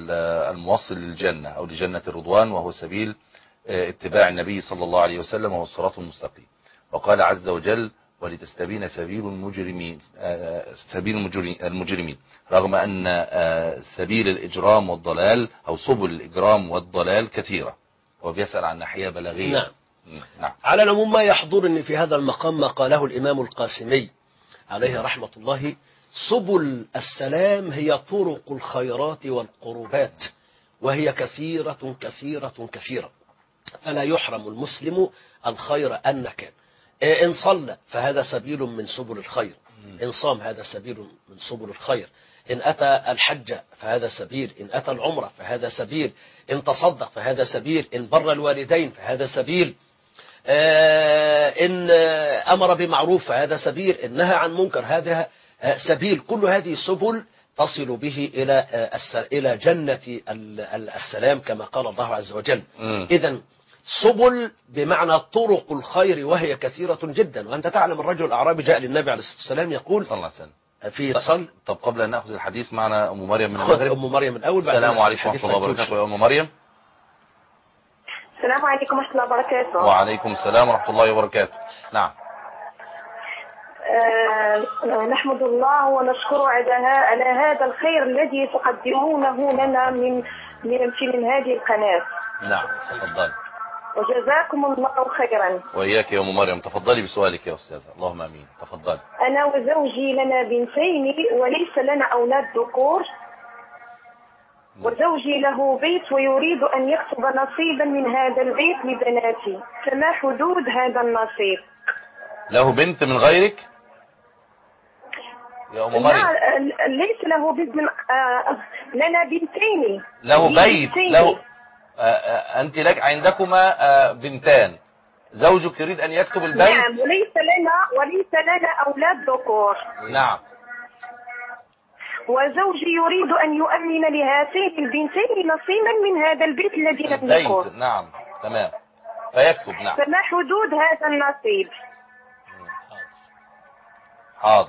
الموصل للجنة أو لجنة الرضوان، وهو سبيل آه، اتباع النبي صلى الله عليه وسلم، وهو الصراط المستقيم. وقال عز وجل: ولتستبين سبيل المجرمين آه، سبيل المجرمين، رغم أن آه، سبيل الإجرام والضلال أو سبل الإجرام والضلال كثيرة. وبيسأل عن ناحية بلاغية. نعم. نعم. على العموم ما يحضرني في هذا المقام ما قاله الإمام القاسمي عليه رحمة الله: سبل السلام هي طرق الخيرات والقربات، وهي كثيرة كثيرة كثيرة، فلا يحرم المسلم الخير أن كان. إن صلى فهذا سبيل من سبل الخير، إن صام هذا سبيل من سبل الخير، إن أتى الحج فهذا سبيل، إن أتى العمرة فهذا سبيل، إن تصدق فهذا سبيل، إن بر الوالدين فهذا سبيل، إن أمر بمعروف فهذا سبيل، إن نهى عن منكر هذا سبيل. كل هذه سبل تصل به إلى إلى جنة السلام كما قال الله عز وجل. إذا سبل بمعنى طرق الخير وهي كثيرة جدا. وأنت تعلم الرجل الأعرابي جاء للنبي عليه الصلاة والسلام يقول صلى الله عليه وسلم في صل. طب قبل أن نأخذ الحديث معنا أم مريم من خذ المغرب. أم مريم الأول. السلام عليكم ورحمة الله وبركاته يا أم مريم. السلام عليكم ورحمة الله وبركاته. وعليكم السلام ورحمة الله وبركاته. نعم. آه نحمد الله ونشكره على هذا الخير الذي تقدمونه لنا من من من هذه القناة. نعم تفضلي. وجزاكم الله خيرا. وإياك يا أم مريم، تفضلي بسؤالك يا أستاذة. اللهم آمين. تفضلي. أنا وزوجي لنا بنتين وليس لنا أولاد ذكور، وزوجي له بيت ويريد أن يكتب نصيبا من هذا البيت لبناتي، فما حدود هذا النصيب؟ له بنت من غيرك يا أم مريم؟ لا ليس له بنت من آه لنا بنتين. له بيت بنتين. له آه آه أنت لك عندكما آه بنتان، زوجك يريد أن يكتب البيت. نعم وليس لنا وليس لنا أولاد ذكور. نعم. وزوجي يريد أن يؤمن لهاتين البنتين نصيبا من هذا البيت الذي نملكه. نعم تمام، فيكتب. نعم. فما حدود هذا النصيب؟ حاضر.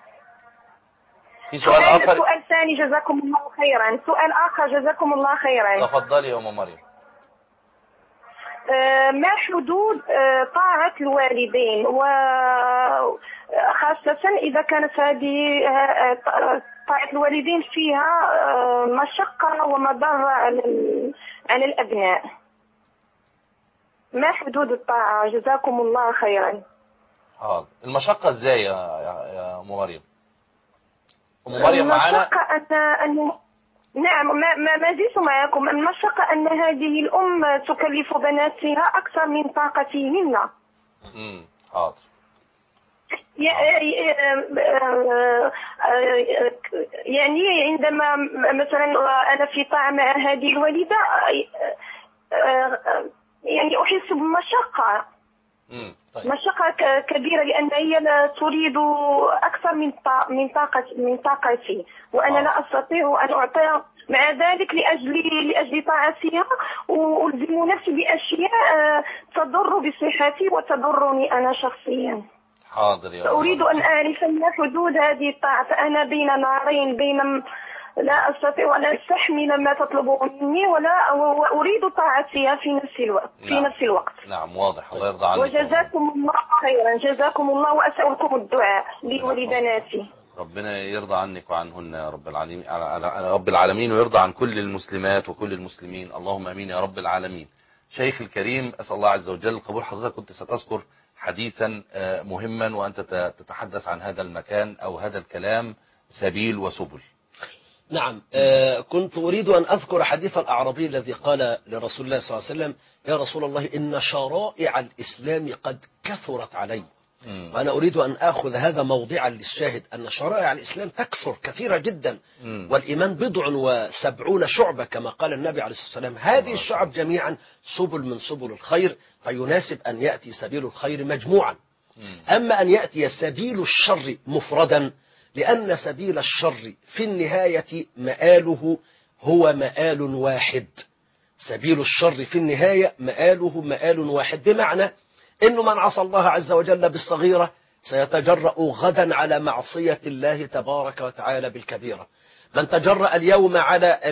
في سؤال آخر؟ سؤال ثاني جزاكم الله خيرا. سؤال آخر جزاكم الله خيرا. تفضلي يا أم مريم. آه ما حدود آه طاعة الوالدين، وخاصة إذا كانت هذه آه طاعة الوالدين فيها آه مشقة ومضرة على على الأبناء؟ ما حدود الطاعة؟ جزاكم الله خيرا. حاضر. المشقة ازاي يا يا أم مريم؟ أم مريم معانا؟ المشقة أن أن نعم، ما ما ما زلت معكم. المشقة أن هذه الأم تكلف بناتها أكثر من طاقتهن. امم حاضر. يعني عندما مثلا أنا في طاعة مع هذه الوالدة يعني أحس بمشقة. امم طيب. مشقة كبيرة لأن هي تريد أكثر من من طاقة من طاقتي، وأنا آه. لا أستطيع أن أعطيها. مع ذلك لأجل لأجل طاعتها وألزم نفسي بأشياء تضر بصحتي وتضرني أنا شخصيا. حاضر يا أريد أن أعرف ما حدود هذه الطاعة، فأنا بين نارين، بين لا أستطيع أن أستحمل ما تطلبه مني ولا وأريد طاعتها في نفس الوقت. نعم. في نفس الوقت. نعم واضح. الله يرضى عنك. وجزاكم الله خيرا، جزاكم الله، وأسألكم الدعاء لي ولبناتي. ربنا يرضى عنك وعنهن يا رب العالمين، على رب العالمين، ويرضى عن كل المسلمات وكل المسلمين، اللهم امين يا رب العالمين. شيخ الكريم، أسأل الله عز وجل قبول حضرتك. كنت ستذكر حديثا مهما وأنت تتحدث عن هذا المكان أو هذا الكلام، سبيل وسبل. نعم. آه كنت أريد أن أذكر حديث الأعرابي الذي قال لرسول الله صلى الله عليه وسلم: يا رسول الله، إن شرائع الإسلام قد كثرت علي. مم. وأنا أريد أن أخذ هذا موضعا للشاهد، أن شرائع الإسلام تكثر كثيرة جدا. مم. والإيمان بضع وسبعون شعبة كما قال النبي عليه الصلاة والسلام. هذه الشعب جميعا سبل من سبل الخير، فيناسب أن يأتي سبيل الخير مجموعا. مم. أما أن يأتي سبيل الشر مفردا، لأن سبيل الشر في النهاية مآله هو مآل واحد. سبيل الشر في النهاية مآله مآل واحد، بمعنى إنه من عصى الله عز وجل بالصغيرة سيتجرأ غدا على معصية الله تبارك وتعالى بالكبيرة. من تجرأ اليوم على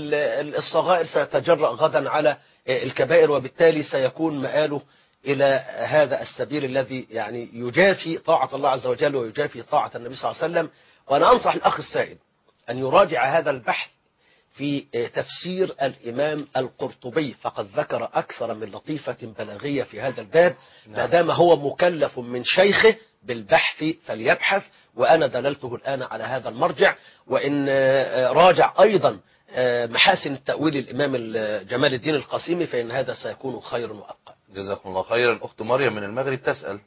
الصغائر سيتجرأ غدا على الكبائر، وبالتالي سيكون مآله إلى هذا السبيل الذي يعني يجافي طاعة الله عز وجل ويجافي طاعة النبي صلى الله عليه وسلم. وأنا أنصح الأخ السائل أن يراجع هذا البحث في تفسير الإمام القرطبي، فقد ذكر أكثر من لطيفة بلاغية في هذا الباب. ما دام هو مكلف من شيخه بالبحث فليبحث، وأنا دللته الآن على هذا المرجع. وإن راجع أيضا محاسن التأويل الإمام جمال الدين القاسمي، فإن هذا سيكون خير وأبقى. جزاكم الله خيرا. أخت مريم من المغرب تسأل: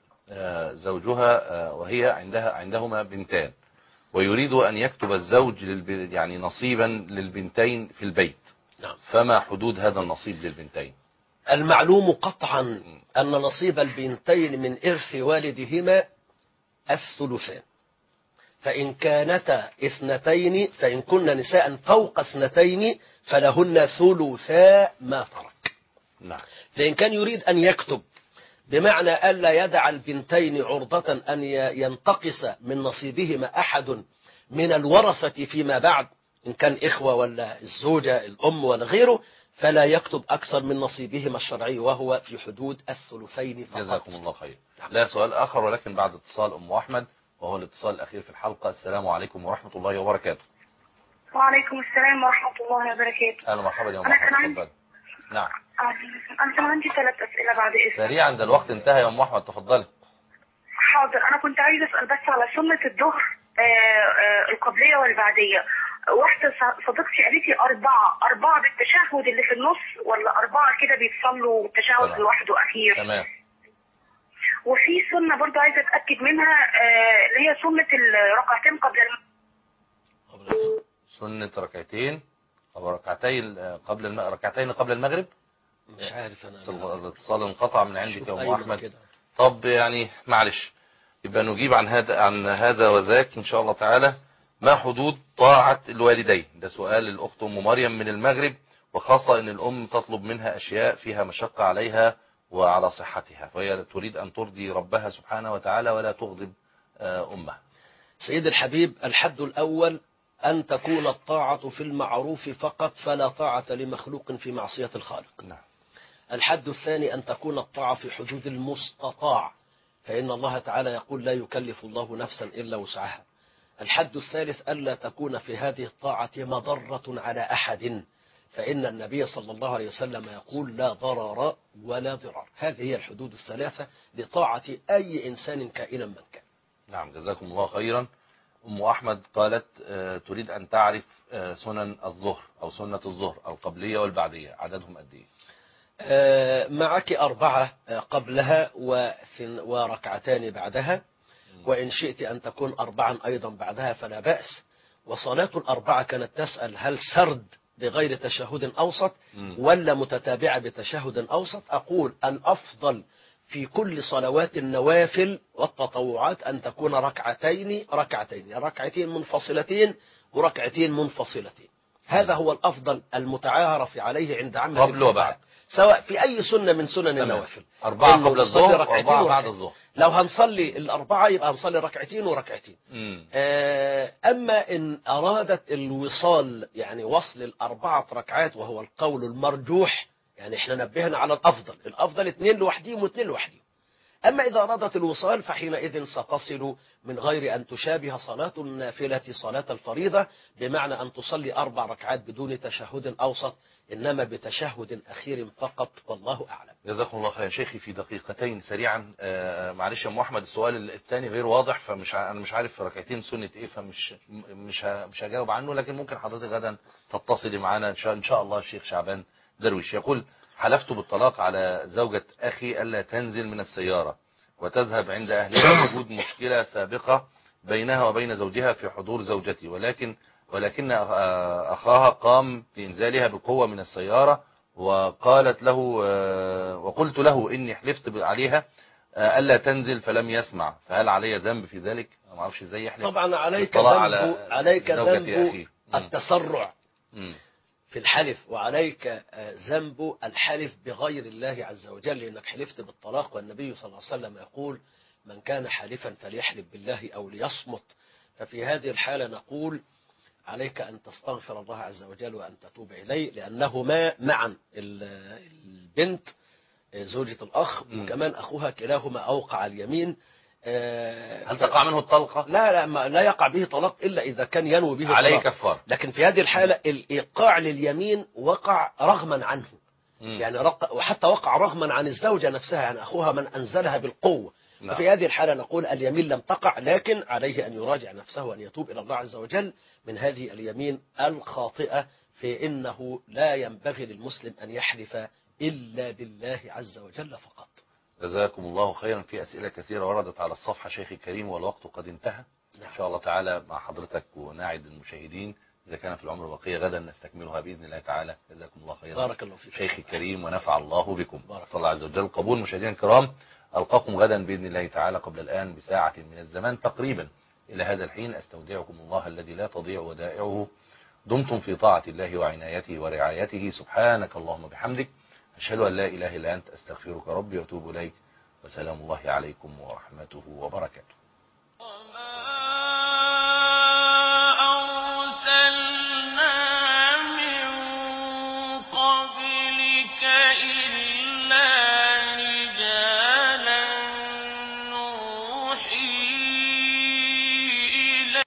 زوجها وهي عندها عندهما بنتان، ويريد أن يكتب الزوج للب... يعني نصيبا للبنتين في البيت. نعم. فما حدود هذا النصيب للبنتين؟ المعلوم قطعا أن نصيب البنتين من إرث والدهما الثلثان، فإن كانتا اثنتين، فإن كن نساء فوق اثنتين فلهن ثلثا ما ترك. نعم. فإن كان يريد أن يكتب بمعنى ألا يدع البنتين عرضة أن ينتقص من نصيبهما أحد من الورثة فيما بعد، إن كان إخوة ولا الزوجة الأم ولا غيره، فلا يكتب أكثر من نصيبهما الشرعي، وهو في حدود الثلثين فقط. جزاكم الله خير. لا سؤال آخر، ولكن بعد اتصال أم أحمد، وهو الاتصال الأخير في الحلقة. السلام عليكم ورحمة الله وبركاته. وعليكم السلام ورحمة الله وبركاته. أهلا مرحبا يا أم أحمد، تفضل. نعم. أنا كان عندي ثلاث أسئلة بعد إذنك. سريعا، ده الوقت انتهى يا أم أحمد، تفضلي. حاضر. أنا كنت عايزة أسأل بس على سنة الظهر القبلية والبعدية. واحدة صديقتي قالت لي أربعة أربعة بالتشهد اللي في النص، ولا أربعة كده بيتصلوا التشهد لوحده أخير؟ تمام. وفي سنة برضه عايزة أتأكد منها، اللي هي سنة الركعتين قبل المغرب. سنة ركعتين أو ركعتين قبل الم... ركعتين قبل المغرب؟ مش عارف أنا. الاتصال انقطع من عندك يا أم أحمد. طب يعني معلش، يبقى نجيب عن هذا عن هذا وذاك إن شاء الله تعالى. ما حدود طاعة الوالدين؟ ده سؤال الأخت أم مريم من المغرب، وخاصة أن الأم تطلب منها أشياء فيها مشقة عليها وعلى صحتها، وهي تريد أن ترضي ربها سبحانه وتعالى ولا تغضب أمها. سيد الحبيب، الحد الأول أن تكون الطاعة في المعروف فقط، فلا طاعة لمخلوق في معصية الخالق. نعم. الحد الثاني أن تكون الطاعة في حدود المستطاع، فإن الله تعالى يقول: لا يكلف الله نفسا إلا وسعها. الحد الثالث ألا تكون في هذه الطاعة مضرة على أحد، فإن النبي صلى الله عليه وسلم يقول: لا ضرر ولا ضرار. هذه هي الحدود الثلاثة لطاعة أي إنسان كائنا من كان. نعم، جزاكم الله خيرا. أم أحمد قالت تريد أن تعرف سنن الظهر أو سنة الظهر القبلية والبعدية، عددهم قد إيه؟ معك أربعة قبلها وركعتان بعدها، وإن شئت أن تكون أربعا أيضا بعدها فلا بأس. وصلاة الأربعة كانت تسأل هل سرد بغير تشهد أوسط ولا متتابعة بتشهد أوسط؟ أقول الأفضل في كل صلوات النوافل والتطوعات أن تكون ركعتين ركعتين ركعتين منفصلتين وركعتين منفصلتين. هذا هو الأفضل المتعارف عليه عند عامة قبل وبعد، سواء في أي سنة من سنن النوافل. أربعة قبل الظهر وأربعة بعد الظهر. لو هنصلي الأربعة يبقى هنصلي ركعتين وركعتين. أما إن أرادت الوصال يعني وصل الأربعة ركعات وهو القول المرجوح، يعني احنا نبهنا على الأفضل، الأفضل اثنين لوحدهم واثنين لوحدهم. أما إذا أرادت الوصال فحينئذ ستصل من غير أن تشابه صلاة النافلة صلاة الفريضة، بمعنى أن تصلي أربع ركعات بدون تشهد أوسط، إنما بتشهد أخير فقط، والله أعلم. جزاكم الله خير. شيخي في دقيقتين سريعا، آه معلش يا أم أحمد السؤال الثاني غير واضح، فمش أنا مش عارف ركعتين سنة إيه، فمش مش مش هجاوب عنه، لكن ممكن حضرتك غدا تتصلي معنا إن شاء إن شاء الله. الشيخ شعبان درويش يقول حلفت بالطلاق على زوجة أخي ألا تنزل من السيارة وتذهب عند أهلها وجود مشكلة سابقة بينها وبين زوجها في حضور زوجتي، ولكن ولكن أخاها قام بإنزالها بقوة من السيارة، وقالت له وقلت له إني حلفت عليها ألا تنزل فلم يسمع، فهل علي ذنب في ذلك؟ ما اعرفش ازاي يحلف. طبعا عليك ذنب عليك ذنب التسرع مم. في الحلف، وعليك ذنب الحلف بغير الله عز وجل، لأنك حلفت بالطلاق، والنبي صلى الله عليه وسلم يقول من كان حالفا فليحلف بالله أو ليصمت. ففي هذه الحالة نقول عليك أن تستغفر الله عز وجل وأن تتوب إليه، لأنهما معا البنت زوجة الأخ وكمان أخوها كلاهما أوقع اليمين. هل تقع منه الطلقة؟ لا لا ما لا يقع به طلاق إلا إذا كان ينوي به عليه طلاق. كفار. لكن في هذه الحالة الإيقاع لليمين وقع رغما عنه، مم. يعني رق... وحتى وقع رغما عن الزوجة نفسها، يعني أخوها من أنزلها بالقوة. نعم. ففي هذه الحالة نقول اليمين لم تقع، لكن عليه أن يراجع نفسه وأن يتوب إلى الله عز وجل من هذه اليمين الخاطئة، في إنه لا ينبغي للمسلم أن يحلف إلا بالله عز وجل فقط. جزاكم الله خيرا. في أسئلة كثيرة وردت على الصفحة شيخي الكريم والوقت قد انتهى. نعم. إن شاء الله تعالى مع حضرتك ونعد المشاهدين إذا كان في العمر بقية غدا نستكملها بإذن الله تعالى. جزاكم الله خيرا. بارك الله فيك شيخي الكريم ونفع الله بكم. بارك صلى الله عز وجل قبول. مشاهدينا الكرام ألقاكم غدا بإذن الله تعالى قبل الآن بساعة من الزمان تقريبا. إلى هذا الحين أستودعكم الله الذي لا تضيع ودائعه. دمتم في طاعة الله وعنايته ورعايته. سبحانك اللهم بحمدك أشهد أن لا إله إلا أنت أستغفرك ربي وأتوب إليك. وسلام الله عليكم ورحمته وبركاته.